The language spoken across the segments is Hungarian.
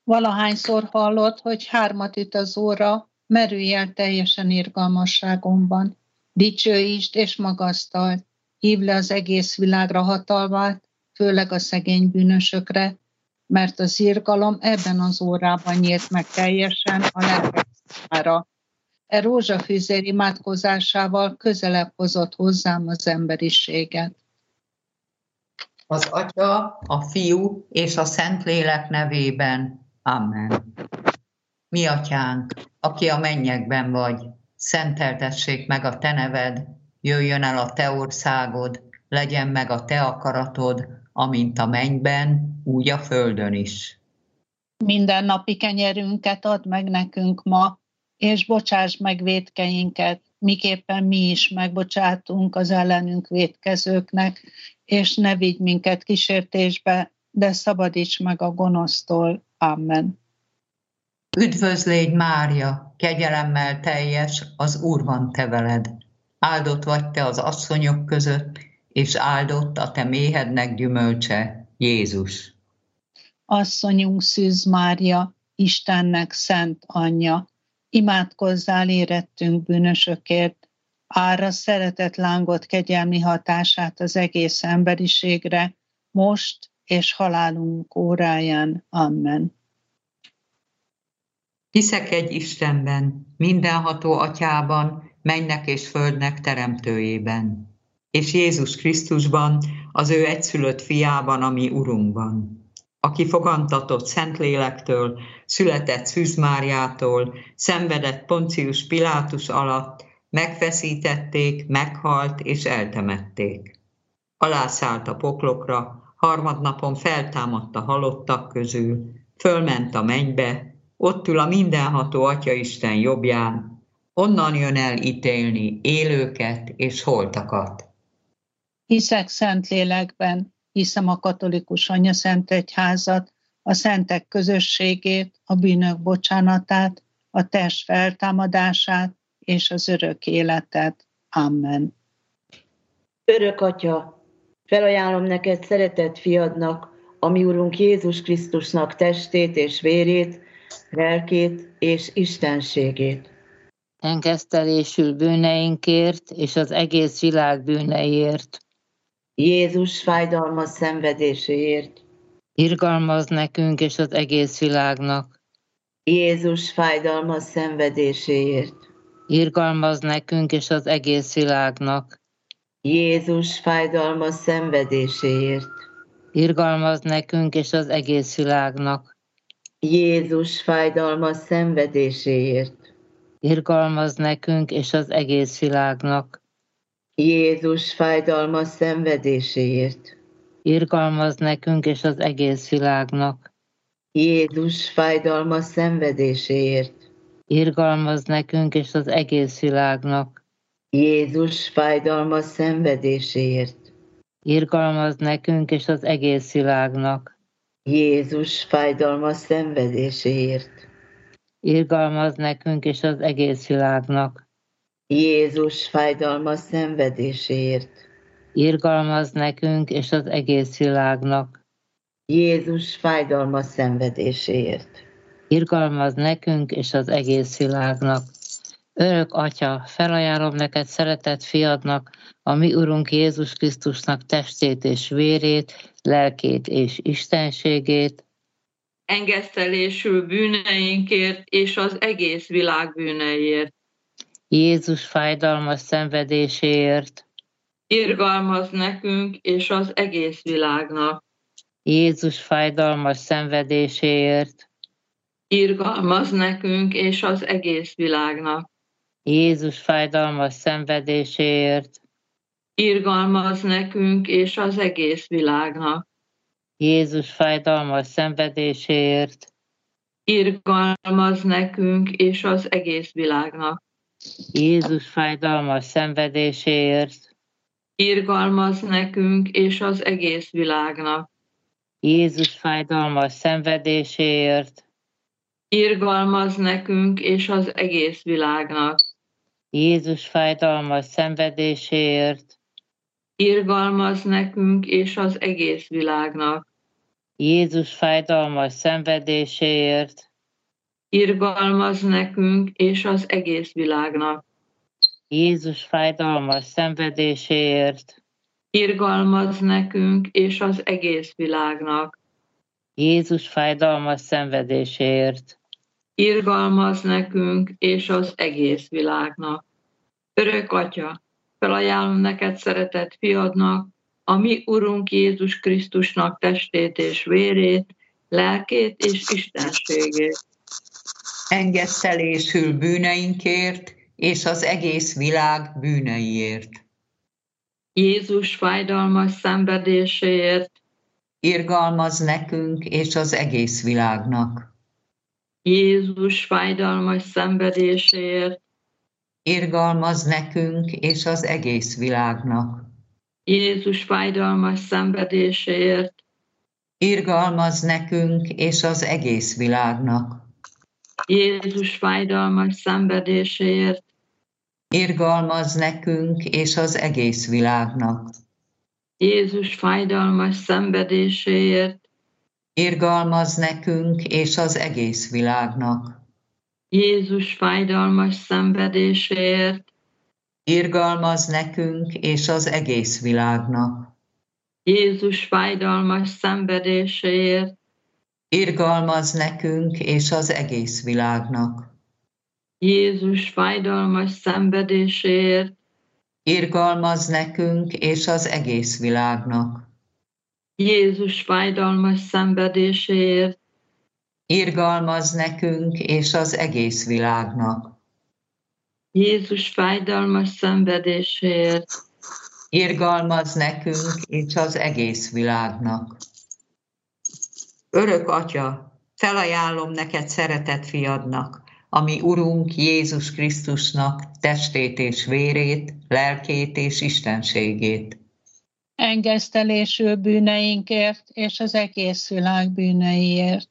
Valahányszor hallod, hogy 3 üt az óra, merülj el teljesen irgalmasságomban. Dicsőítsd és magasztald, hívd le az egész világra hatalmát, főleg a szegény bűnösökre, mert az irgalom ebben az órában nyílt meg teljesen a lelkek számára. E rózsafűzér imádkozásával közelebb hozott hozzám az emberiséget. Az Atya, a Fiú és a Szentlélek nevében. Amen. Mi Atyánk, aki a mennyekben vagy, szenteltessék meg a Te neved, jöjjön el a Te országod, legyen meg a Te akaratod, amint a mennyben, úgy a földön is. Minden napi kenyerünket add meg nekünk ma, és bocsáss meg vétkeinket, miképpen mi is megbocsátunk az ellenünk vétkezőknek, és ne vigy minket kísértésbe, de szabadíts meg a gonosztól. Amen. Üdvözlégy Mária, kegyelemmel teljes, az Úr van te veled. Áldott vagy te az asszonyok között, és áldott a te méhednek gyümölcse, Jézus. Asszonyunk Szűz Mária, Istennek szent anyja, imádkozzál érettünk bűnösökért, ára szeretet lángot kegyelmi hatását az egész emberiségre, most és halálunk óráján. Amen. Hiszek egy Istenben, mindenható Atyában, mennek és földnek teremtőjében, és Jézus Krisztusban, az ő egyszülött fiában, a mi Urunkban, aki fogantatott Szentlélektől, született Szűz Máriától, szenvedett Poncius Pilátus alatt, megfeszítették, meghalt és eltemették. Alászállt a poklokra, harmadnapon feltámadt a halottak közül, fölment a mennybe, ott ül a mindenható Atyaisten jobbján, onnan jön el ítélni élőket és holtakat. Hiszek Szentlélekben, hiszem a katolikus anyaszentegyházat, a szentek közösségét, a bűnök bocsánatát, a test feltámadását és az örök életet. Amen. Örök Atya, felajánlom neked szeretett fiadnak, a mi Urunk Jézus Krisztusnak testét és vérét, lelkét és istenségét. Engesztelésül bűneinkért és az egész világ bűneiért. Jézus fájdalmas szenvedéséért. Irgalmaz nekünk és az egész világnak. Jézus fájdalmas szenvedéséért. Irgalmaz nekünk és az egész világnak. Jézus fájdalmas szenvedéséért. Irgalmaz nekünk és az egész világnak. Jézus fájdalmas szenvedéséért. Irgalmaz nekünk és az egész világnak. Jézus fájdalmas szenvedéséért. Irgalmaz nekünk és az egész világnak. Jézus fájdalmas szenvedéséért. Irgalmaz nekünk és az egész világnak. Jézus fájdalmas szenvedéséért. Irgalmaz nekünk és az egész világnak. Jézus fájdalmas szenvedéséért. Irgalmaz nekünk és az egész világnak. Jézus fájdalmas szenvedéséért. Irgalmaz nekünk és az egész világnak. Jézus fájdalmas szenvedéséért. Irgalmaz nekünk és az egész világnak. Örök Atya, felajánlom neked szeretett fiadnak, a mi Urunk Jézus Krisztusnak testét és vérét, lelkét és istenségét, engesztelésül bűneinkért és az egész világ bűneiért. Jézus fájdalmas szenvedéséért, Irgalmaz nekünk és az egész világnak. Jézus fájdalmas szenvedéséért, Irgalmaz nekünk és az egész világnak. Jézus fájdalmas szenvedéséért, Irgalmaz nekünk és az egész világnak. Jézus fájdalmas szenvedéséért, Irgalmaz nekünk és az egész világnak. Jézus fájdalmas szenvedéséért, Irgalmaz nekünk és az egész világnak. Jézus fájdalmas szenvedéséért, Irgalmaz nekünk és az egész világnak. Jézus fájdalmas szenvedéséért, Irgalmaz nekünk és az egész világnak. Jézus fájdalmas szenvedéséért, irgalmaz nekünk és az egész világnak. Jézus fájdalmas szenvedéséért, Irgalmaz nekünk és az egész világnak. Jézus fájdalmas szenvedéséért, Irgalmaz nekünk és az egész világnak. Örök Atya, felajánlom neked szeretett fiadnak, a mi Urunk Jézus Krisztusnak testét és vérét, lelkét és istenségét. Engesztelésül bűneinkért és az egész világ bűneiért. Jézus fájdalmas szenvedéséért, Irgalmaz nekünk és az egész világnak. Jézus fájdalmas szenvedéséért, Irgalmaz nekünk és az egész világnak. Jézus fájdalmas szenvedéséért, Irgalmaz nekünk és az egész világnak. Jézus fájdalmas szenvedéséért, Irgalmaz nekünk és az egész világnak. Jézus fájdalmas szenvedéséért, Irgalmaz nekünk és az egész világnak. Jézus fájdalmas szenvedéséért, Irgalmaz nekünk és az egész világnak. Jézus fájdalmas szenvedéséért, Irgalmaz nekünk és az egész világnak. Jézus fájdalmas szenvedéséért, Irgalmaz nekünk és az egész világnak. Jézus fájdalmas szenvedéséért, Irgalmaz nekünk és az egész világnak. Jézus fájdalmas szenvedéséért, Irgalmaz nekünk és az egész világnak. Örök Atya, felajánlom neked szeretett fiadnak, a mi Urunk Jézus Krisztusnak testét és vérét, lelkét és istenségét. Engesztelésül bűneinkért és az egész világ bűneiért.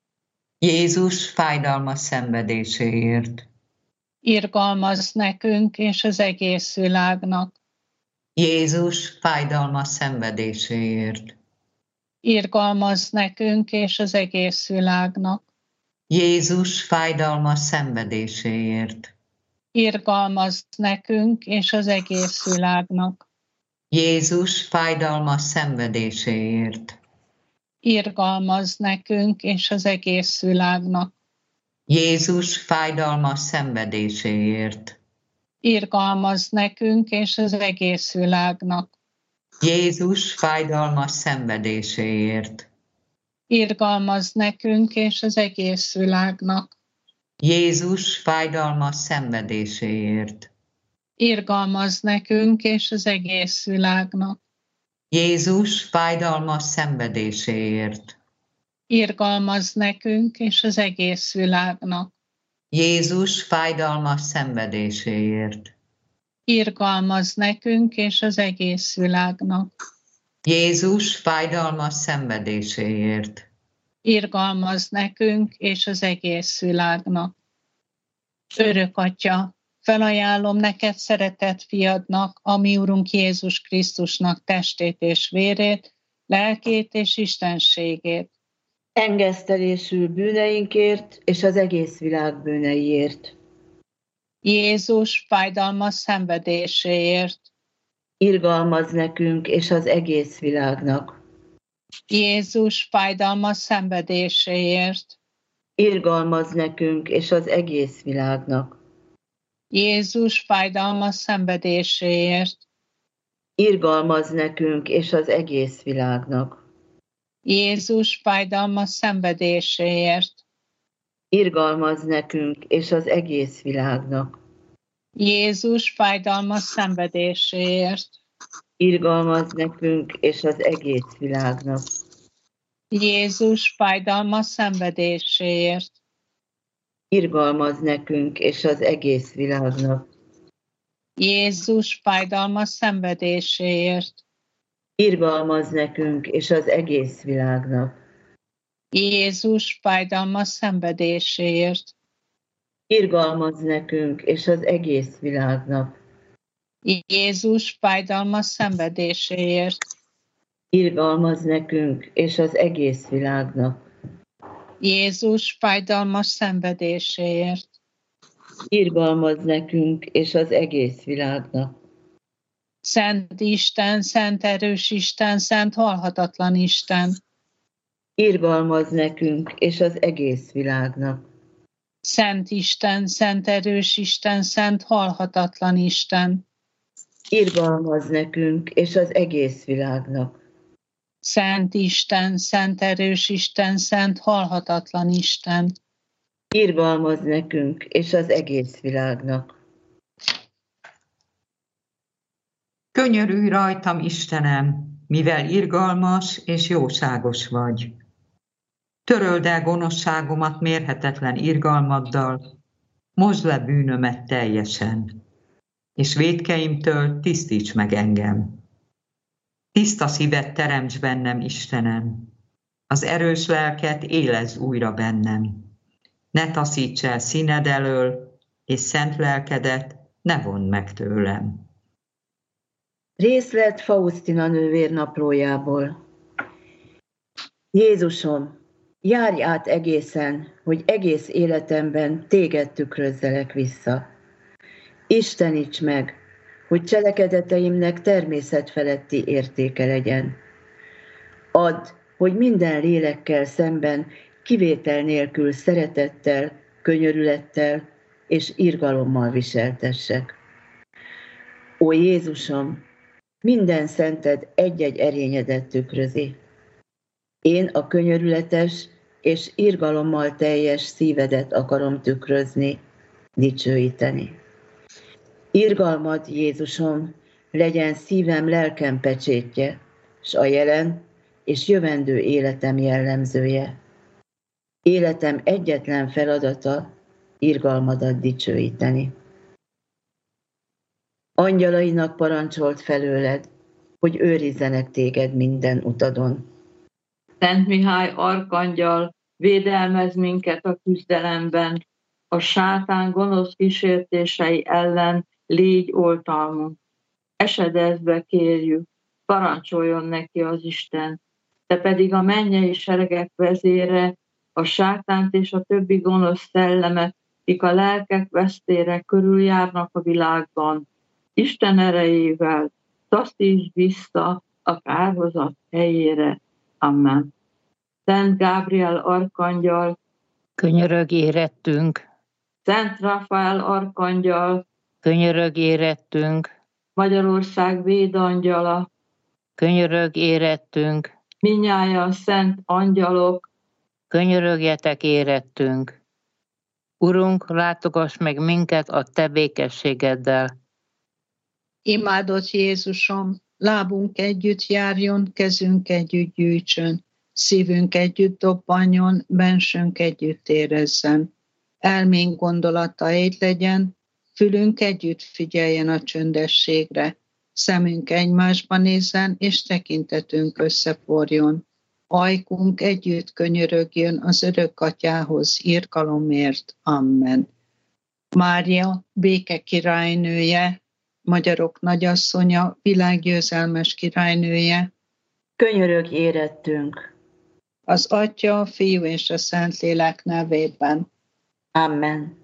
Jézus fájdalmas szenvedéséért. Irgalmaz nekünk és az egész világnak. Jézus fájdalmas szenvedéséért. Irgalmaz nekünk és az egész világnak. Jézus fájdalmas szenvedéséért. Irgalmaz nekünk és az egész világnak. Jézus fájdalmas szenvedéséért. Irgalmaz nekünk és az egész világnak. Jézus fájdalmas szenvedéséért. Irgalmaz nekünk és az egész világnak. Jézus fájdalmas szenvedéséért. Irgalmaz nekünk és az egész világnak. Jézus fájdalmas szenvedéséért. Irgalmaz nekünk és az egész világnak. Jézus fájdalmas szenvedéséért. Irgalmaz nekünk és az egész világnak. Jézus fájdalmas szenvedéséért. Irgalmaz nekünk és az egész világnak. Jézus fájdalmas szenvedéséért. Irgalmaz nekünk és az egész világnak. Örök Atya, felajánlom neked szeretett fiadnak, a mi Urunk Jézus Krisztusnak testét és vérét, lelkét és istenségét. Engesztelésül bűneinkért és az egész világ bűneiért. Jézus fájdalmas szenvedéséért. Irgalmaz nekünk és az egész világnak. Jézus fájdalmas szenvedéséért. Irgalmaz nekünk és az egész világnak. Jézus fájdalmas szenvedéséért. Irgalmaz nekünk és az egész világnak. Jézus fájdalmas szenvedéséért. Irgalmaz nekünk és az egész világnak. Jézus fájdalmas szenvedéséért. Irgalmaz nekünk és az egész világnak. Jézus fájdalmas szenvedéséért. Irgalmaz nekünk és az egész világnak. Jézus fájdalmas szenvedéséért. Irgalmaz nekünk és az egész világnak. Jézus fájdalmas szenvedéséért. Irgalmaz nekünk és az egész világnak. Jézus fájdalmas szenvedéséért. Irgalmaz nekünk és az egész világnak. Jézus fájdalmas szenvedéséért. Irgalmaz nekünk és az egész világnak. Szent Isten, szent erős Isten, szent halhatatlan Isten. Irgalmaz nekünk és az egész világnak. Szent Isten, szent erős Isten, szent halhatatlan Isten. Irgalmaz nekünk és az egész világnak. Szent Isten, szent erős Isten, szent halhatatlan Isten. Irgalmaz nekünk és az egész világnak. Könyörülj rajtam, Istenem, mivel irgalmas és jóságos vagy. Töröld el gonoszságomat mérhetetlen irgalmaddal, mosd le bűnömet teljesen, és vétkeimtől tisztíts meg engem. Tiszta szívet teremts bennem, Istenem, az erős lelket élezz újra bennem. Ne taszíts el színed elől, és szent lelkedet ne vondd meg tőlem. Részlet Faustina nővér naplójából. Jézusom, járj át egészen, hogy egész életemben téged tükrözzelek vissza. Isteníts meg, hogy cselekedeteimnek természetfeletti értéke legyen. Add, hogy minden lélekkel szemben kivétel nélkül szeretettel, könyörülettel és irgalommal viseltessek. Ó Jézusom, minden szented egy-egy erényedet tükrözi. Én a könyörületes és irgalommal teljes szívedet akarom tükrözni, dicsőíteni. Irgalmad, Jézusom, legyen szívem, lelkem pecsétje, s a jelen és jövendő életem jellemzője. Életem egyetlen feladata, irgalmadat dicsőíteni. Angyalainak parancsolt felőled, hogy őrizzenek téged minden utadon. Szent Mihály arkangyal, védelmez minket a küzdelemben, a sátán gonosz kísértései ellen légy oltalmunk. Esedezve kérjük, parancsoljon neki az Isten, te pedig a mennyei seregek vezére, a sátánt és a többi gonosz szellemet, kik a lelkek vesztére körüljárnak a világban, Isten erejével taszítsd vissza a kárhozat helyére. Amen. Szent Gábriel arkangyal, Könyörög érettünk, Szent Rafael arkangyal, könyörög érettünk, Magyarország védangyala, könyörög érettünk, minnyájan szent angyalok, könyörögjetek érettünk. Urunk, látogass meg minket a te békességeddel. Imádott Jézusom, lábunk együtt járjon, kezünk együtt gyűjtsön, szívünk együtt dobbanjon, bensőnk együtt érezzen. Elménk gondolata egy legyen, fülünk együtt figyeljen a csöndességre, szemünk egymásba nézzen, és tekintetünk összeforjon. Ajkunk együtt könyörögjön az örök atyához irgalomért. Amen. Mária, béke királynője, magyarok nagyasszonya, világgyőzelmes királynője, Könyörög érettünk. az Atya, a Fiú és a Szentlélek nevében. Amen.